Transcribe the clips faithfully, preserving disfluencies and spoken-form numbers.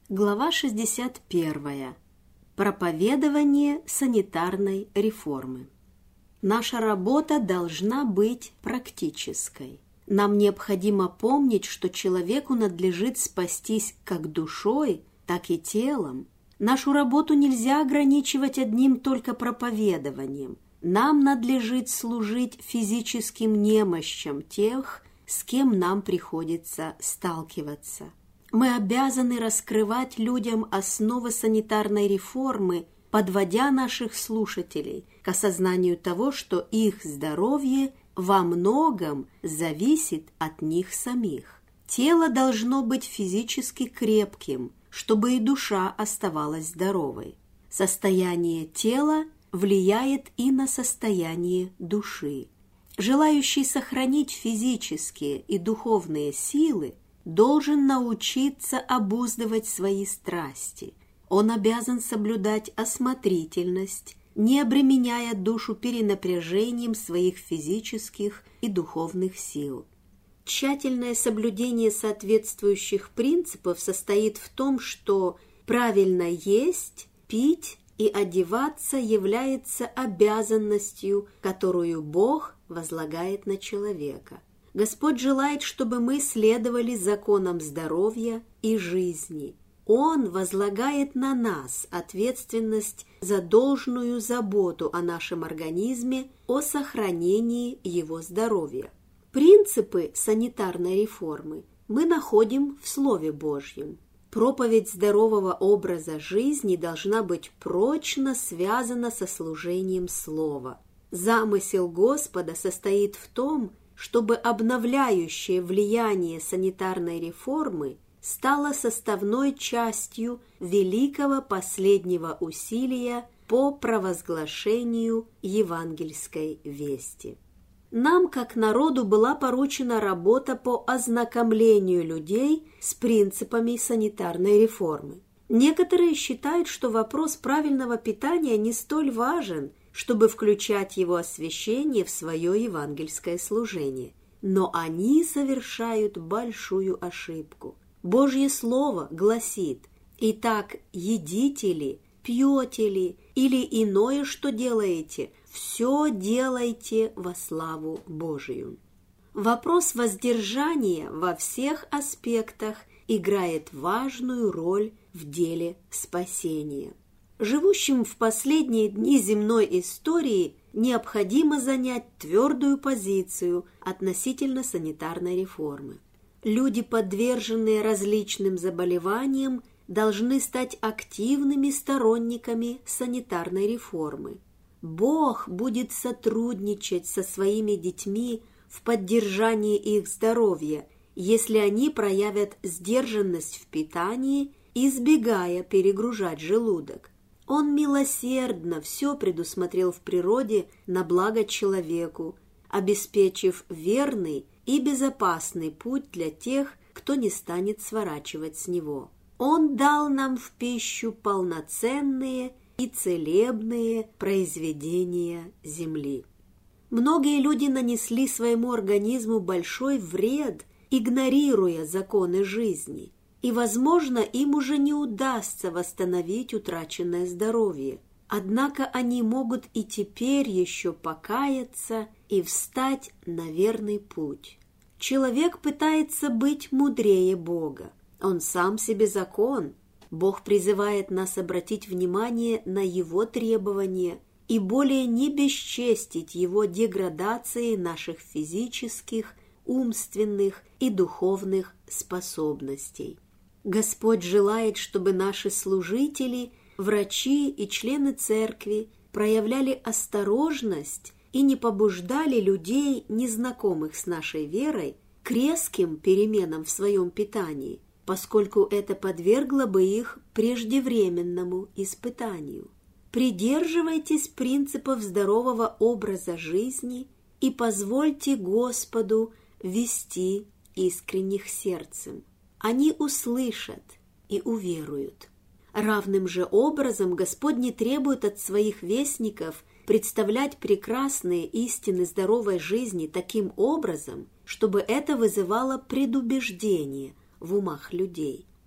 Глава шестьдесят первая. Проповедование санитарной реформы. Наша работа должна быть практической. Нам необходимо помнить, что человеку надлежит спастись как душой, так и телом. Нашу работу нельзя ограничивать одним только проповедованием. Нам надлежит служить физическим немощам тех, с кем нам приходится сталкиваться. Мы обязаны раскрывать людям основы санитарной реформы, подводя наших слушателей к осознанию того, что их здоровье во многом зависит от них самих. Тело должно быть физически крепким, чтобы и душа оставалась здоровой. Состояние тела влияет и на состояние души. Желающий сохранить физические и духовные силы должен научиться обуздывать свои страсти. Он обязан соблюдать осмотрительность, не обременяя душу перенапряжением своих физических и духовных сил. Тщательное соблюдение соответствующих принципов состоит в том, что правильно есть, пить и одеваться является обязанностью, которую Бог возлагает на человека. Господь желает, чтобы мы следовали законам здоровья и жизни. Он возлагает на нас ответственность за должную заботу о нашем организме, о сохранении его здоровья. Принципы санитарной реформы мы находим в Слове Божьем. Проповедь здорового образа жизни должна быть прочно связана со служением Слова. Замысел Господа состоит в том, чтобы обновляющее влияние санитарной реформы стало составной частью великого последнего усилия по провозглашению евангельской вести. Нам, как народу, была поручена работа по ознакомлению людей с принципами санитарной реформы. Некоторые считают, что вопрос правильного питания не столь важен, чтобы включать его освящение в свое евангельское служение. Но они совершают большую ошибку. Божье Слово гласит: «Итак, едите ли, пьете ли, или иное, что делаете, все делайте во славу Божию». Вопрос воздержания во всех аспектах играет важную роль в деле спасения. Живущим в последние дни земной истории необходимо занять твердую позицию относительно санитарной реформы. Люди, подверженные различным заболеваниям, должны стать активными сторонниками санитарной реформы. Бог будет сотрудничать со своими детьми в поддержании их здоровья, если они проявят сдержанность в питании, избегая перегружать желудок. Он милосердно все предусмотрел в природе на благо человеку, обеспечив верный и безопасный путь для тех, кто не станет сворачивать с него. Он дал нам в пищу полноценные и целебные произведения земли. Многие люди нанесли своему организму большой вред, игнорируя законы жизни, и, возможно, им уже не удастся восстановить утраченное здоровье. Однако они могут и теперь еще покаяться и встать на верный путь. Человек пытается быть мудрее Бога. Он сам себе закон. Бог призывает нас обратить внимание на Его требования и более не бесчестить Его деградацией наших физических, умственных и духовных способностей. Господь желает, чтобы наши служители, врачи и члены церкви проявляли осторожность и не побуждали людей, незнакомых с нашей верой, к резким переменам в своем питании, поскольку это подвергло бы их преждевременному испытанию. Придерживайтесь принципов здорового образа жизни и позвольте Господу вести искренних сердцем. Они услышат и уверуют. Равным же образом Господь не требует от своих вестников представлять прекрасные истины здоровой жизни таким образом, чтобы это вызывало предубеждение в умах людей.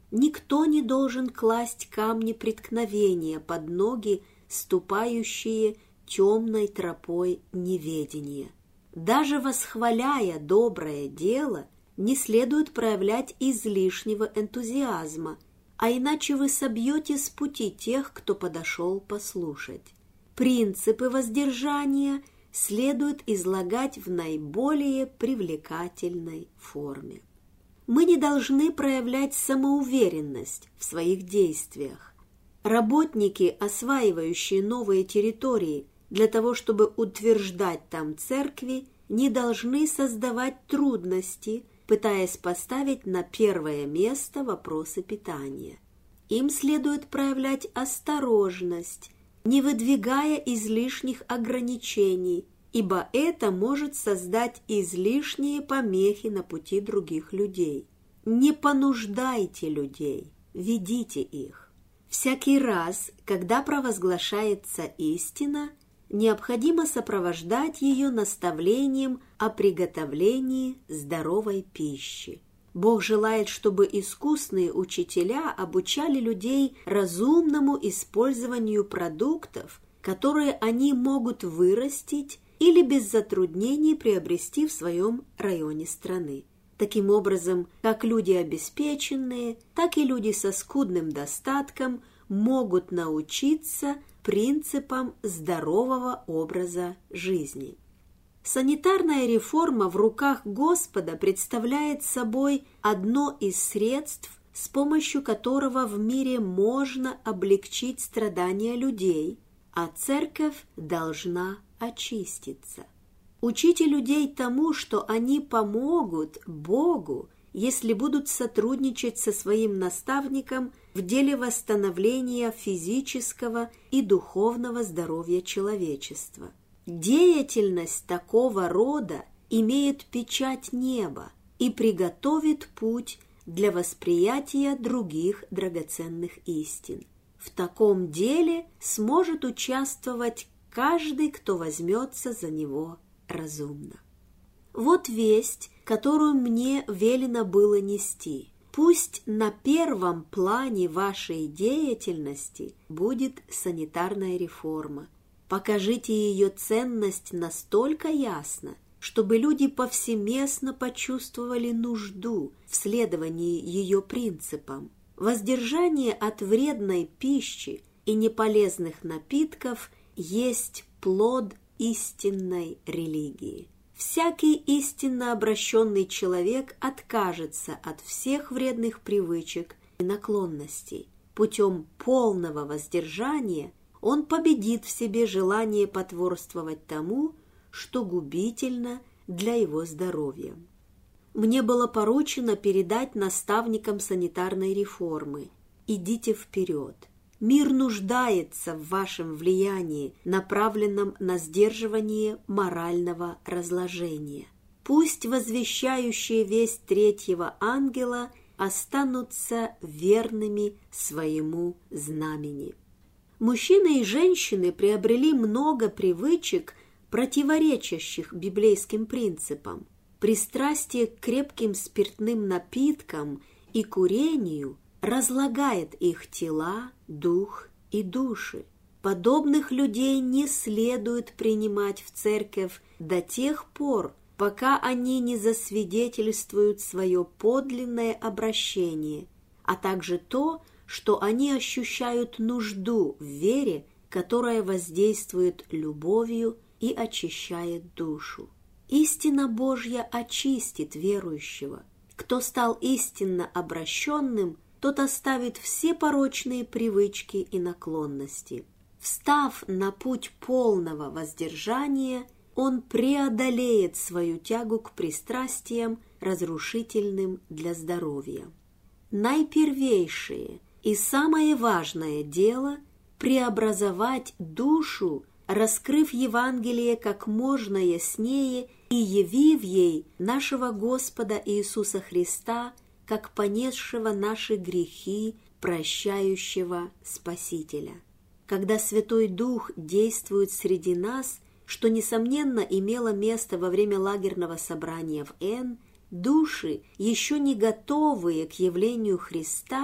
Никто не должен класть камни преткновения под ноги, ступающие темной тропой неведения. Даже восхваляя доброе дело, не следует проявлять излишнего энтузиазма, а иначе вы собьете с пути тех, кто подошел послушать. Принципы воздержания следует излагать в наиболее привлекательной форме. Мы не должны проявлять самоуверенность в своих действиях. Работники, осваивающие новые территории для того, чтобы утверждать там церкви, не должны создавать трудности, пытаясь поставить на первое место вопросы питания. Им следует проявлять осторожность, не выдвигая излишних ограничений, ибо это может создать излишние помехи на пути других людей. Не понуждайте людей, ведите их. Всякий раз, когда провозглашается истина, необходимо сопровождать ее наставлением о приготовлении здоровой пищи. Бог желает, чтобы искусные учителя обучали людей разумному использованию продуктов, которые они могут вырастить или без затруднений приобрести в своем районе страны. Таким образом, как люди обеспеченные, так и люди со скудным достатком могут научиться принципам здорового образа жизни. Санитарная реформа в руках Господа представляет собой одно из средств, с помощью которого в мире можно облегчить страдания людей, а церковь должна очиститься. Учите людей тому, что они помогут Богу, если будут сотрудничать со своим наставником в деле восстановления физического и духовного здоровья человечества. Деятельность такого рода имеет печать неба и приготовит путь для восприятия других драгоценных истин. В таком деле сможет участвовать каждый, кто возьмется за него разумно. Вот весть, которую мне велено было нести. Пусть на первом плане вашей деятельности будет санитарная реформа. Покажите ее ценность настолько ясно, чтобы люди повсеместно почувствовали нужду в следовании ее принципам. Воздержание от вредной пищи и неполезных напитков есть плод истинной религии. Всякий истинно обращенный человек откажется от всех вредных привычек и наклонностей. Путем полного воздержания он победит в себе желание потворствовать тому, что губительно для его здоровья. Мне было поручено передать наставникам санитарной реформы: идите вперед. Мир нуждается в вашем влиянии, направленном на сдерживание морального разложения. Пусть возвещающие весть третьего ангела останутся верными своему знамени. Мужчины и женщины приобрели много привычек, противоречащих библейским принципам. Пристрастие к крепким спиртным напиткам и курению разлагает их тела, дух и души. Подобных людей не следует принимать в церковь до тех пор, пока они не засвидетельствуют свое подлинное обращение, а также то, что они ощущают нужду в вере, которая воздействует любовью и очищает душу. Истина Божья очистит верующего. Кто стал истинно обращенным, тот оставит все порочные привычки и наклонности. Встав на путь полного воздержания, он преодолеет свою тягу к пристрастиям, разрушительным для здоровья. Наипервейшее и самое важное дело – преобразовать душу, раскрыв Евангелие как можно яснее и явив ей нашего Господа Иисуса Христа как понесшего наши грехи, прощающего Спасителя. Когда Святой Дух действует среди нас, что, несомненно, имело место во время лагерного собрания в Н, души, еще не готовые к явлению Христа,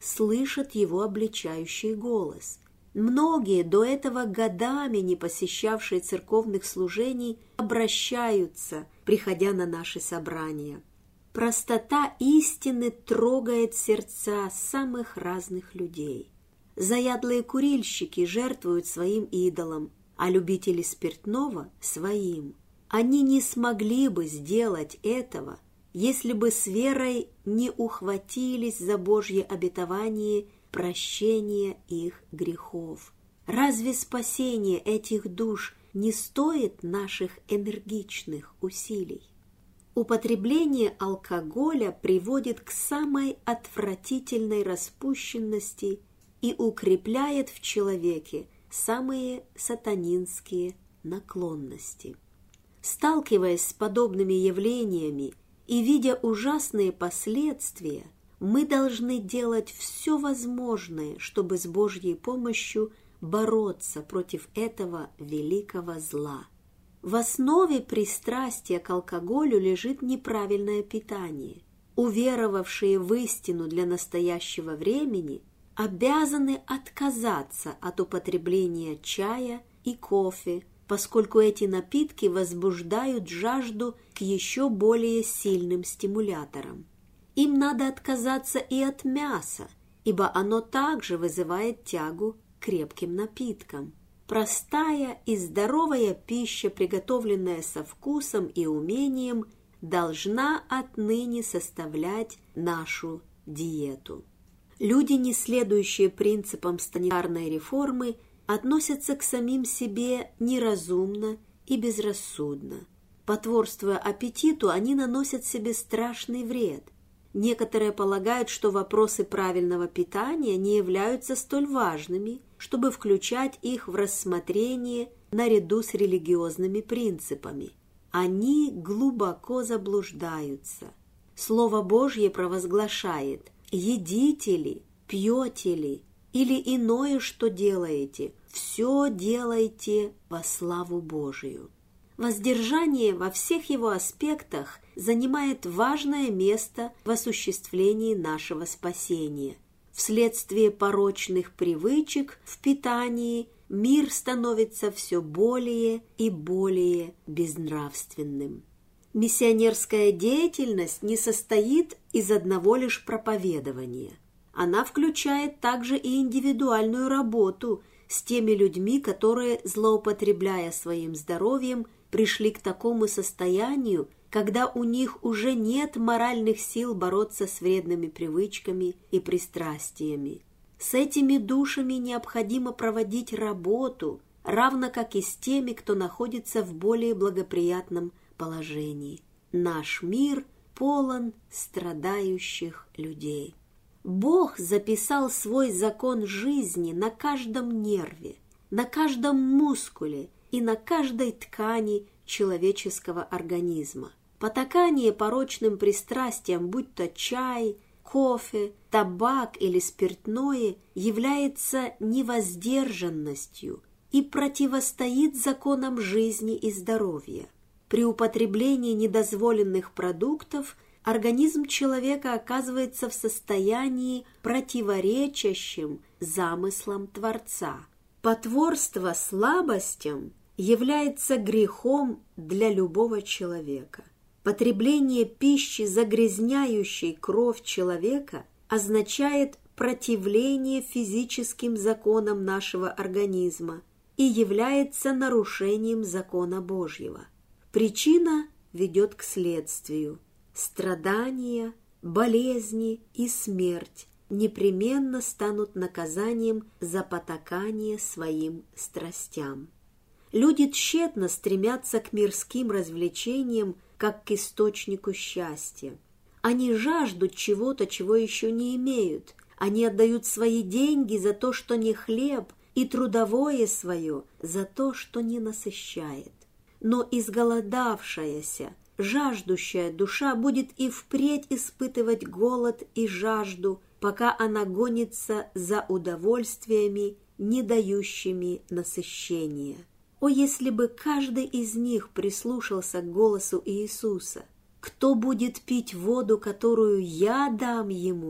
слышат его обличающий голос. Многие, до этого годами не посещавшие церковных служений, обращаются, приходя на наши собрания. Простота истины трогает сердца самых разных людей. Заядлые курильщики жертвуют своим идолам, а любители спиртного – своим. Они не смогли бы сделать этого, если бы с верой не ухватились за Божье обетование прощения их грехов. Разве спасение этих душ не стоит наших энергичных усилий? Употребление алкоголя приводит к самой отвратительной распущенности и укрепляет в человеке самые сатанинские наклонности. Сталкиваясь с подобными явлениями и видя ужасные последствия, мы должны делать все возможное, чтобы с Божьей помощью бороться против этого великого зла. В основе пристрастия к алкоголю лежит неправильное питание. Уверовавшие в истину для настоящего времени обязаны отказаться от употребления чая и кофе, поскольку эти напитки возбуждают жажду к еще более сильным стимуляторам. Им надо отказаться и от мяса, ибо оно также вызывает тягу к крепким напиткам. Простая и здоровая пища, приготовленная со вкусом и умением, должна отныне составлять нашу диету. Люди, не следующие принципам санитарной реформы, относятся к самим себе неразумно и безрассудно. Потворствуя аппетиту, они наносят себе страшный вред. Некоторые полагают, что вопросы правильного питания не являются столь важными, чтобы включать их в рассмотрение наряду с религиозными принципами. Они глубоко заблуждаются. Слово Божье провозглашает: «Едите ли, пьете ли, или иное, что делаете, все делайте во славу Божию». Воздержание во всех его аспектах занимает важное место в осуществлении нашего спасения. Вследствие порочных привычек в питании мир становится все более и более безнравственным. Миссионерская деятельность не состоит из одного лишь проповедования. Она включает также и индивидуальную работу с теми людьми, которые, злоупотребляя своим здоровьем, пришли к такому состоянию, когда у них уже нет моральных сил бороться с вредными привычками и пристрастиями. С этими душами необходимо проводить работу, равно как и с теми, кто находится в более благоприятном положении. Наш мир полон страдающих людей. Бог записал свой закон жизни на каждом нерве, на каждом мускуле и на каждой ткани человеческого организма. Потакание порочным пристрастиям, будь то чай, кофе, табак или спиртное, является невоздержанностью и противостоит законам жизни и здоровья. При употреблении недозволенных продуктов организм человека оказывается в состоянии, противоречащем замыслам Творца. Потворство слабостям является грехом для любого человека. Потребление пищи, загрязняющей кровь человека, означает противление физическим законам нашего организма и является нарушением закона Божьего. Причина ведет к следствию. Страдания, болезни и смерть непременно станут наказанием за потакание своим страстям. Люди тщетно стремятся к мирским развлечениям, как к источнику счастья. Они жаждут чего-то, чего еще не имеют. Они отдают свои деньги за то, что не хлеб, и трудовое свое за то, что не насыщает. Но изголодавшаяся, жаждущая душа будет и впредь испытывать голод и жажду, пока она гонится за удовольствиями, не дающими насыщения. О, если бы каждый из них прислушался к голосу Иисуса! Кто будет пить воду, которую я дам ему,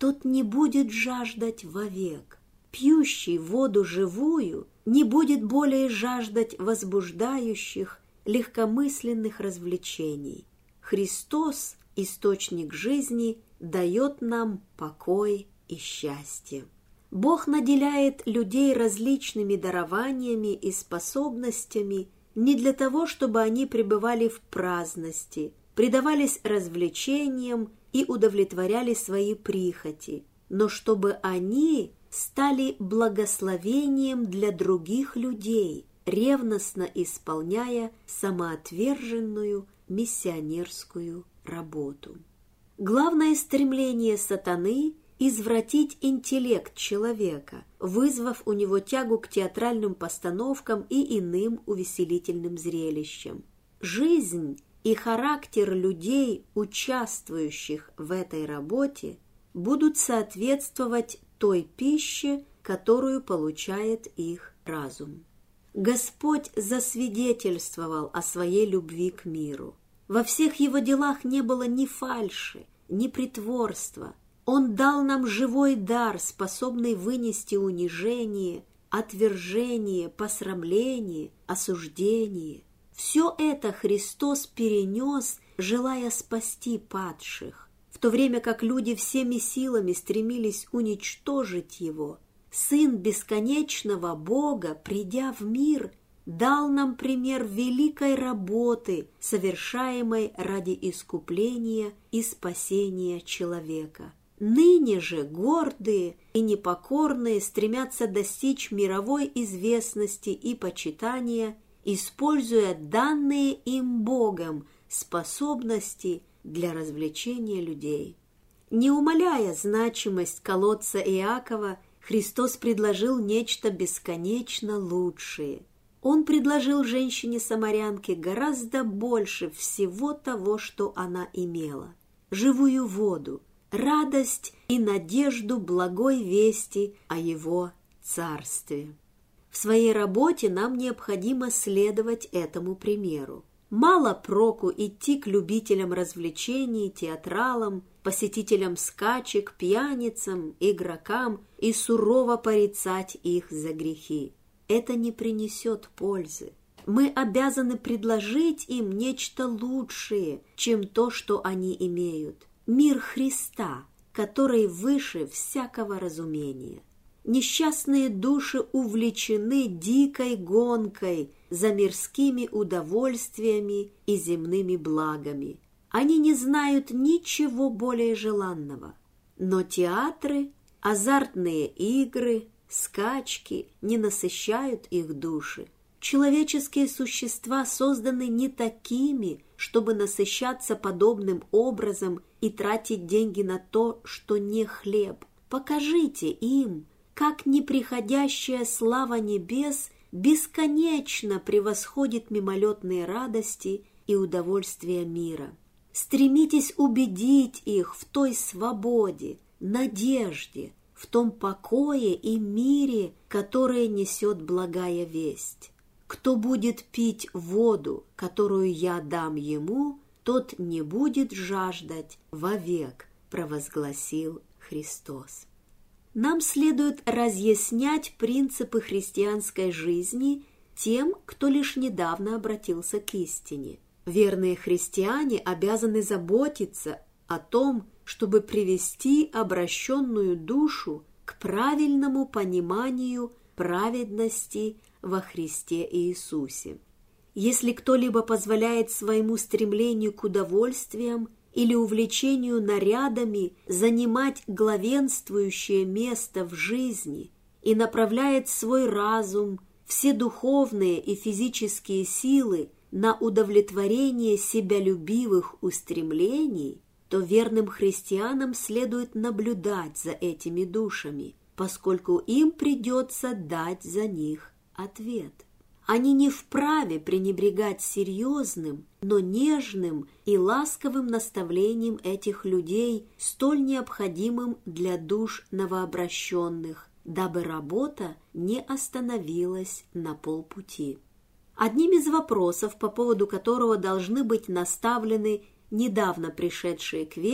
тот не будет жаждать вовек. Пьющий воду живую не будет более жаждать возбуждающих, легкомысленных развлечений. Христос, источник жизни, дает нам покой и счастье. Бог наделяет людей различными дарованиями и способностями не для того, чтобы они пребывали в праздности, предавались развлечениям и удовлетворяли свои прихоти, но чтобы они стали благословением для других людей, ревностно исполняя самоотверженную миссионерскую работу. Главное стремление сатаны – извратить интеллект человека, вызвав у него тягу к театральным постановкам и иным увеселительным зрелищам. Жизнь и характер людей, участвующих в этой работе, будут соответствовать той пище, которую получает их разум. Господь засвидетельствовал о своей любви к миру. Во всех его делах не было ни фальши, ни притворства. Он дал нам живой дар, способный вынести унижение, отвержение, посрамление, осуждение. Все это Христос перенес, желая спасти падших. В то время как люди всеми силами стремились уничтожить Его, Сын бесконечного Бога, придя в мир, дал нам пример великой работы, совершаемой ради искупления и спасения человека. Ныне же гордые и непокорные стремятся достичь мировой известности и почитания, используя данные им Богом способности для развлечения людей. Не умаляя значимость колодца Иакова, Христос предложил нечто бесконечно лучшее. Он предложил женщине-самарянке гораздо больше всего того, что она имела. Живую воду, радость и надежду благой вести о Его Царстве. В своей работе нам необходимо следовать этому примеру. Мало проку идти к любителям развлечений, театралам, посетителям скачек, пьяницам, игрокам и сурово порицать их за грехи. Это не принесет пользы. Мы обязаны предложить им нечто лучшее, чем то, что они имеют. Мир Христа, который выше всякого разумения. Несчастные души увлечены дикой гонкой за мирскими удовольствиями и земными благами. Они не знают ничего более желанного. Но театры, азартные игры, скачки не насыщают их души. Человеческие существа созданы не такими, чтобы насыщаться подобным образом и тратить деньги на то, что не хлеб. Покажите им, как неприходящая слава небес бесконечно превосходит мимолетные радости и удовольствия мира. Стремитесь убедить их в той свободе, надежде, в том покое и мире, которые несет благая весть. Кто будет пить воду, которую я дам ему, тот не будет жаждать вовек, провозгласил Христос. Нам следует разъяснять принципы христианской жизни тем, кто лишь недавно обратился к истине. Верные христиане обязаны заботиться о том, чтобы привести обращенную душу к правильному пониманию праведности во Христе Иисусе. Если кто-либо позволяет своему стремлению к удовольствиям или увлечению нарядами занимать главенствующее место в жизни и направляет свой разум, все духовные и физические силы на удовлетворение себялюбивых устремлений, то верным христианам следует наблюдать за этими душами, поскольку им придется дать за них ответ. Они не вправе пренебрегать серьезным, но нежным и ласковым наставлением этих людей, столь необходимым для душ новообращенных, дабы работа не остановилась на полпути. Одним из вопросов, по поводу которого должны быть наставлены недавно пришедшие к вере,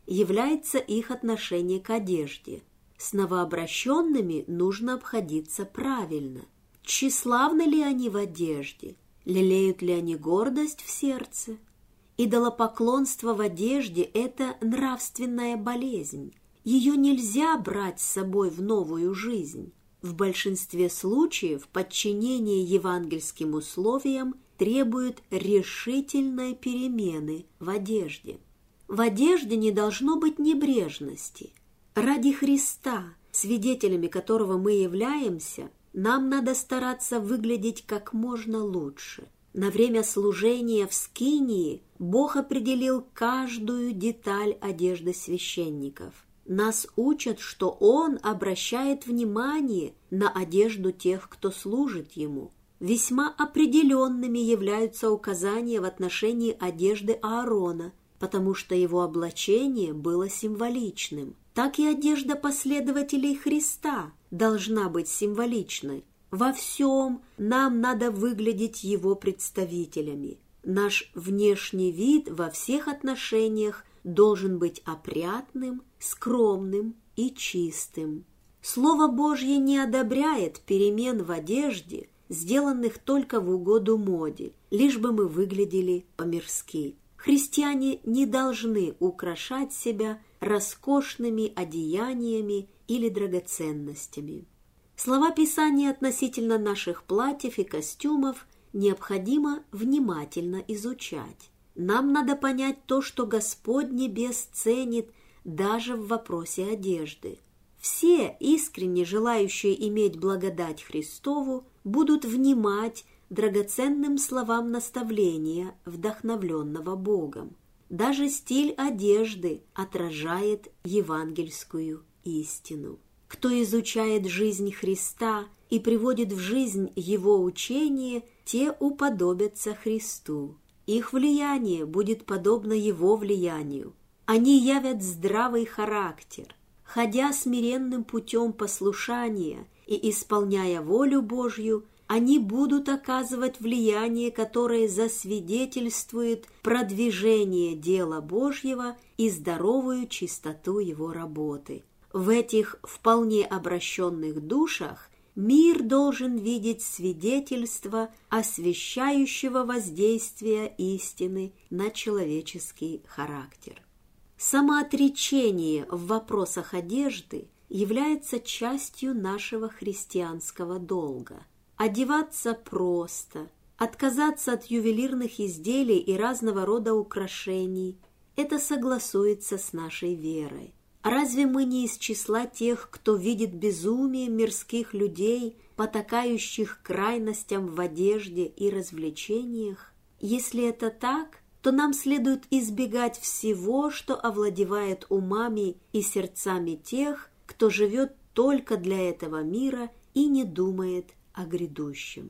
является их отношение к одежде. С новообращенными нужно обходиться правильно. Тщеславны ли они в одежде? Лелеют ли они гордость в сердце? Идолопоклонство в одежде – это нравственная болезнь. Ее нельзя брать с собой в новую жизнь. В большинстве случаев подчинение евангельским условиям требует решительной перемены в одежде. В одежде не должно быть небрежности. Ради Христа, свидетелями которого мы являемся, нам надо стараться выглядеть как можно лучше. На время служения в скинии Бог определил каждую деталь одежды священников. Нас учат, что Он обращает внимание на одежду тех, кто служит Ему. Весьма определенными являются указания в отношении одежды Аарона, потому что его облачение было символичным. Так и одежда последователей Христа должна быть символичной. Во всем нам надо выглядеть Его представителями. Наш внешний вид во всех отношениях должен быть опрятным, скромным и чистым. Слово Божье не одобряет перемен в одежде, сделанных только в угоду моде, лишь бы мы выглядели по-мирски. Христиане не должны украшать себя роскошными одеяниями или драгоценностями. Слова Писания относительно наших платьев и костюмов необходимо внимательно изучать. Нам надо понять то, что Господь Небес ценит даже в вопросе одежды. Все, искренне желающие иметь благодать Христову, будут внимать драгоценным словам наставления, вдохновленного Богом. Даже стиль одежды отражает евангельскую истину. Кто изучает жизнь Христа и приводит в жизнь Его учение, те уподобятся Христу. Их влияние будет подобно Его влиянию. Они явят здравый характер. Ходя смиренным путем послушания и исполняя волю Божью, они будут оказывать влияние, которое засвидетельствует продвижение дела Божьего и здоровую чистоту Его работы. В этих вполне обращенных душах мир должен видеть свидетельство освящающего воздействия истины на человеческий характер. Самоотречение в вопросах одежды является частью нашего христианского долга. Одеваться просто, отказаться от ювелирных изделий и разного рода украшений – это согласуется с нашей верой. Разве мы не из числа тех, кто видит безумие мирских людей, потакающих крайностям в одежде и развлечениях? Если это так, то нам следует избегать всего, что овладевает умами и сердцами тех, кто живет только для этого мира и не думает о грядущем.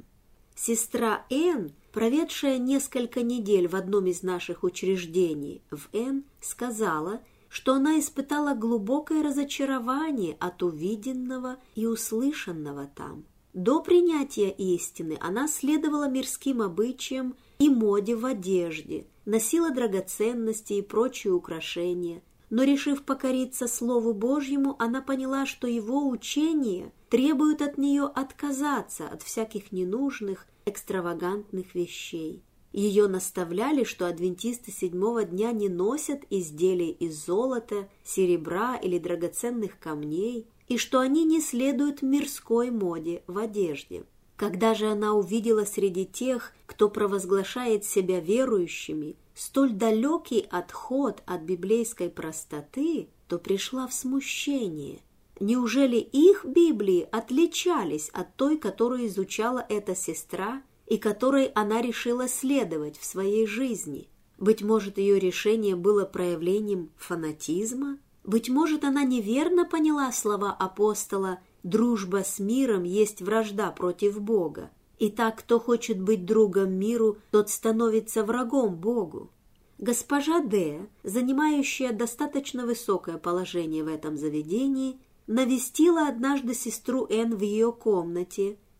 Сестра Энн, проведшая несколько недель в одном из наших учреждений в Энн, сказала, что она испытала глубокое разочарование от увиденного и услышанного там. До принятия истины она следовала мирским обычаям и моде в одежде, носила драгоценности и прочие украшения, но, решив покориться Слову Божьему, она поняла, что его учение требует от нее отказаться от всяких ненужных, экстравагантных вещей. Ее наставляли, что адвентисты седьмого дня не носят изделий из золота, серебра или драгоценных камней, и что они не следуют мирской моде в одежде. Когда же она увидела среди тех, кто провозглашает себя верующими, столь далекий отход от библейской простоты, то пришла в смущение. Неужели их Библии отличались от той, которую изучала эта сестра, и которой она решила следовать в своей жизни? Быть может, ее решение было проявлением фанатизма? Быть может, она неверно поняла слова апостола «дружба с миром есть вражда против Бога». Итак, кто хочет быть другом миру, тот становится врагом Богу. Госпожа Д., занимающая достаточно высокое положение в этом заведении, навестила однажды сестру Н в ее комнате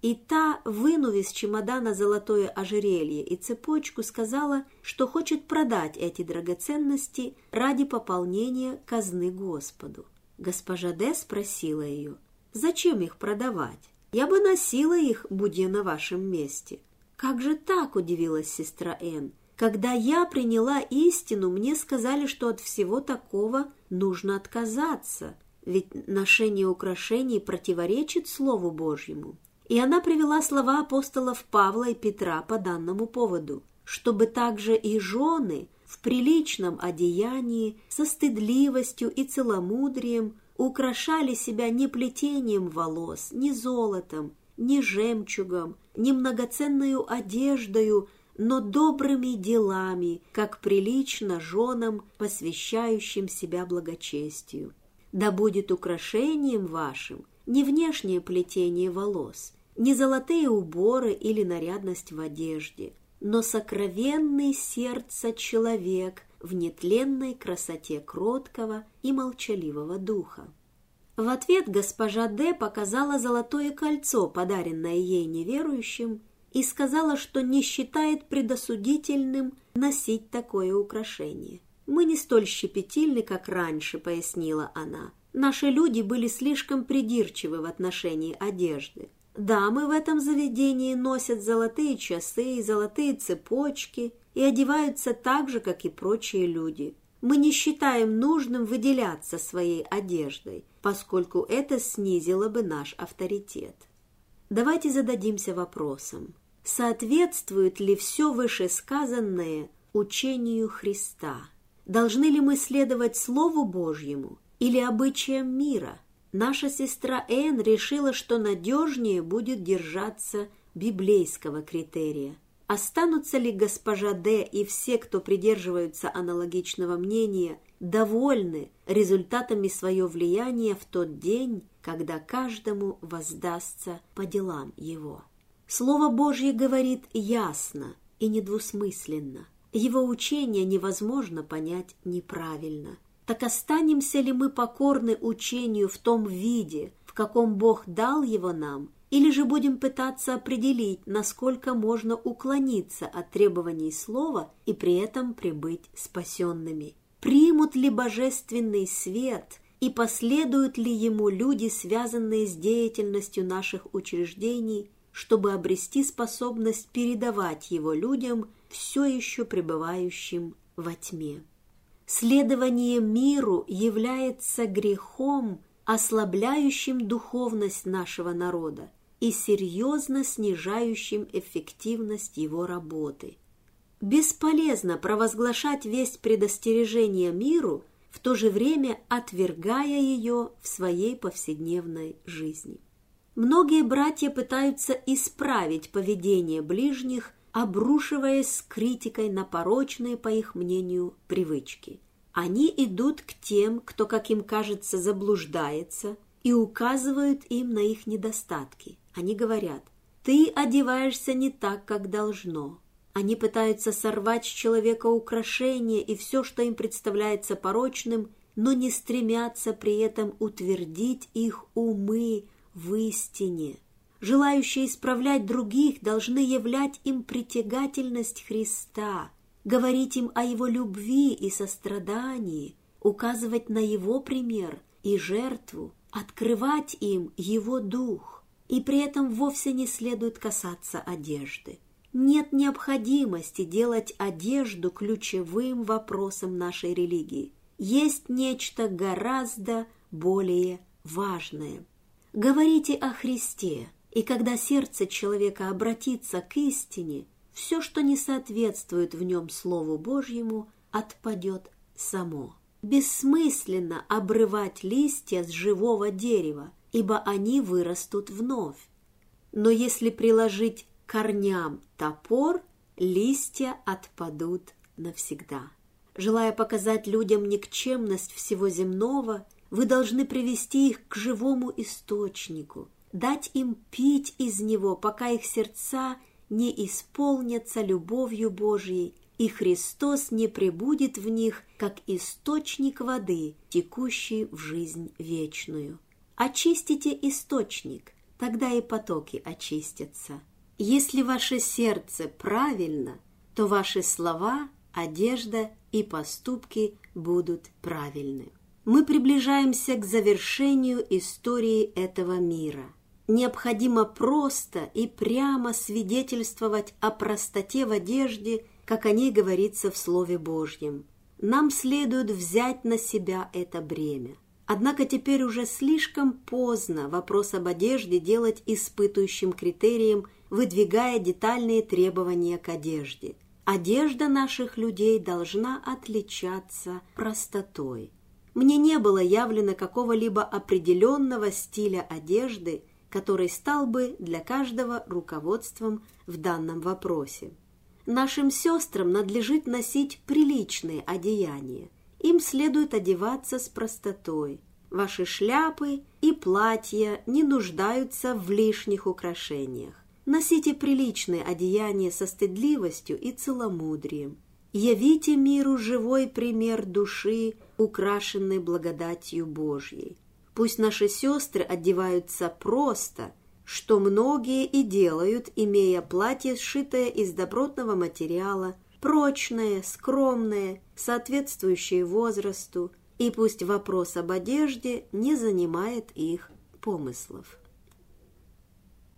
И та, вынув из чемодана золотое ожерелье и цепочку, сказала, что хочет продать эти драгоценности ради пополнения казны Господу. Госпожа Д. спросила ее: «Зачем их продавать? Я бы носила их, будь я на вашем месте». «Как же так?» – удивилась сестра Н. «Когда я приняла истину, мне сказали, что от всего такого нужно отказаться, ведь ношение украшений противоречит Слову Божьему». И она привела слова апостолов Павла и Петра по данному поводу, чтобы также и жены в приличном одеянии, со стыдливостью и целомудрием украшали себя не плетением волос, не золотом, не жемчугом, не многоценную одеждою, но добрыми делами, как прилично женам, посвящающим себя благочестию. Да будет украшением вашим не внешнее плетение волос, не золотые уборы или нарядность в одежде, но сокровенный сердца человек в нетленной красоте кроткого и молчаливого духа. В ответ госпожа Д. показала золотое кольцо, подаренное ей неверующим, и сказала, что не считает предосудительным носить такое украшение. «Мы не столь щепетильны, как раньше», — пояснила она. «Наши люди были слишком придирчивы в отношении одежды. Дамы в этом заведении носят золотые часы и золотые цепочки и одеваются так же, как и прочие люди. Мы не считаем нужным выделяться своей одеждой, поскольку это снизило бы наш авторитет». Давайте зададимся вопросом: соответствует ли все вышесказанное учению Христа? Должны ли мы следовать Слову Божьему или обычаям мира? Наша сестра Н решила, что надежнее будет держаться библейского критерия. Останутся ли госпожа Д. и все, кто придерживаются аналогичного мнения, довольны результатами своего влияния в тот день, когда каждому воздастся по делам его? Слово Божье говорит ясно и недвусмысленно. Его учение невозможно понять неправильно. Так останемся ли мы покорны учению в том виде, в каком Бог дал его нам, или же будем пытаться определить, насколько можно уклониться от требований Слова и при этом пребыть спасенными? Примут ли божественный свет и последуют ли ему люди, связанные с деятельностью наших учреждений, чтобы обрести способность передавать его людям, все еще пребывающим во тьме? Следование миру является грехом, ослабляющим духовность нашего народа и серьезно снижающим эффективность его работы. Бесполезно провозглашать весть предостережения миру, в то же время отвергая ее в своей повседневной жизни. Многие братья пытаются исправить поведение ближних, обрушиваясь с критикой на порочные, по их мнению, привычки. Они идут к тем, кто, как им кажется, заблуждается, и указывают им на их недостатки. Они говорят: «Ты одеваешься не так, как должно». Они пытаются сорвать с человека украшения и все, что им представляется порочным, но не стремятся при этом утвердить их умы в истине. Желающие исправлять других должны являть им притягательность Христа, говорить им о Его любви и сострадании, указывать на Его пример и жертву, открывать им Его Дух. И при этом вовсе не следует касаться одежды. Нет необходимости делать одежду ключевым вопросом нашей религии. Есть нечто гораздо более важное. Говорите о Христе, и когда сердце человека обратится к истине, все, что не соответствует в нем Слову Божьему, отпадет само. Бессмысленно обрывать листья с живого дерева, ибо они вырастут вновь. Но если приложить к корням топор, листья отпадут навсегда. Желая показать людям никчемность всего земного, вы должны привести их к живому источнику, дать им пить из него, пока их сердца не исполнятся любовью Божьей, и Христос не пребудет в них, как источник воды, текущий в жизнь вечную. Очистите источник, тогда и потоки очистятся. Если ваше сердце правильно, то ваши слова, одежда и поступки будут правильны. Мы приближаемся к завершению истории этого мира. Необходимо просто и прямо свидетельствовать о простоте в одежде, как о ней говорится в Слове Божьем. Нам следует взять на себя это бремя. Однако теперь уже слишком поздно вопрос об одежде делать испытующим критерием, выдвигая детальные требования к одежде. Одежда наших людей должна отличаться простотой. Мне не было явлено какого-либо определенного стиля одежды, который стал бы для каждого руководством в данном вопросе. Нашим сестрам надлежит носить приличные одеяния. Им следует одеваться с простотой. Ваши шляпы и платья не нуждаются в лишних украшениях. Носите приличные одеяния со стыдливостью и целомудрием. Явите миру живой пример души, украшенной благодатью Божьей. Пусть наши сестры одеваются просто, что многие и делают, имея платье, сшитое из добротного материала, прочное, скромное, соответствующее возрасту, и пусть вопрос об одежде не занимает их помыслов.